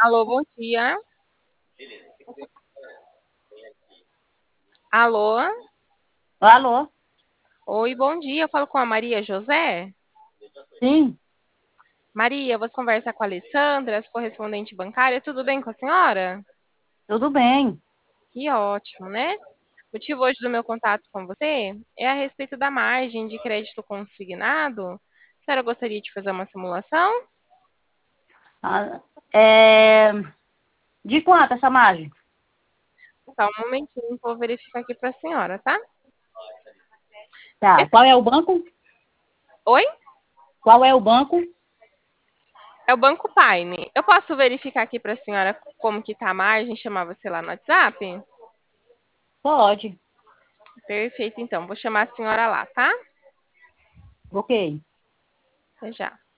Alô, bom dia. Alô, Alô? oi, bom dia. Eu falo com a Maria José. Sim, Maria, você conversa com a Alessandra, correspondente bancária. Tudo bem com a senhora? tudo bem. Que ótimo, né? O motivo hoje do meu contato com você é a respeito da margem de crédito consignado. A senhora gostaria de fazer uma simulação? Ah, é, de quanto essa margem? Tá, um momentinho, vou verificar aqui para a senhora, tá? Tá, Esse- qual é o banco? Oi? Qual é o banco? É o Banco Paine. Eu posso verificar aqui para a senhora como que tá a margem, chamar você lá no WhatsApp? Pode. Perfeito, então. Vou chamar a senhora lá, tá? Ok. Até já.